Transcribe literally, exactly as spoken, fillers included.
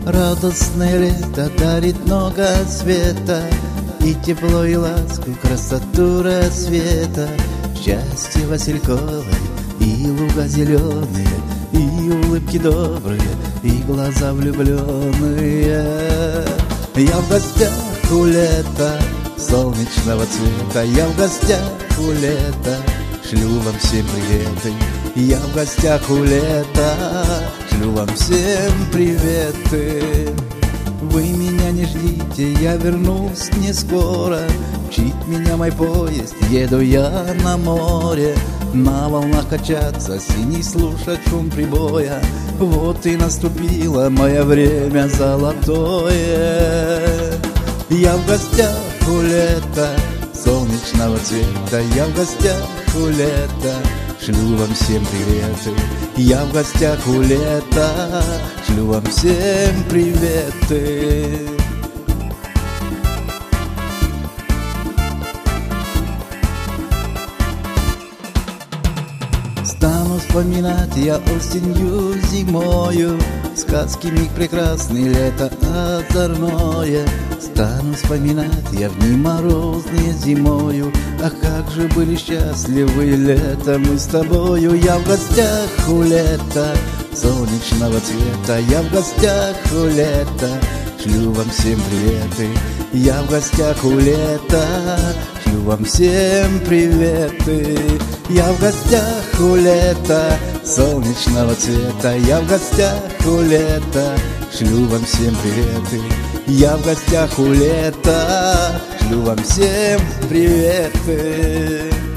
Радостное лето дарит много света, и тепло, и ласку, красоту рассвета. Счастье васильковое, и луга зеленые, и улыбки добрые, и глаза влюбленные. Я в гостях у лета солнечного цвета, я в гостях у лета, шлю вам всем приветы. Я в гостях у лета, шлю вам всем приветы. Вы меня не ждите, я вернусь не скоро. Мчит меня мой поезд, еду я на море. На волнах качаться, синий слушать шум прибоя. Вот и наступило мое время золотое. Я в гостях у лета солнечного цвета, я в гостях у лета, шлю вам всем приветы. Я в гостях у лета, шлю вам всем приветы. Стану вспоминать я осенью, зимою сказки миг прекрасный, лето озорное. Стану вспоминать я в дни морозные зимою. Ах, как же были счастливы лето мы с тобою. Я в гостях у лета солнечного цвета, я в гостях у лета, шлю вам всем приветы. Я в гостях у лета, шлю вам всем приветы. Я в гостях у лета солнечного цвета, я в гостях у лета, шлю вам всем приветы. Я в гостях у лета, шлю вам всем приветы.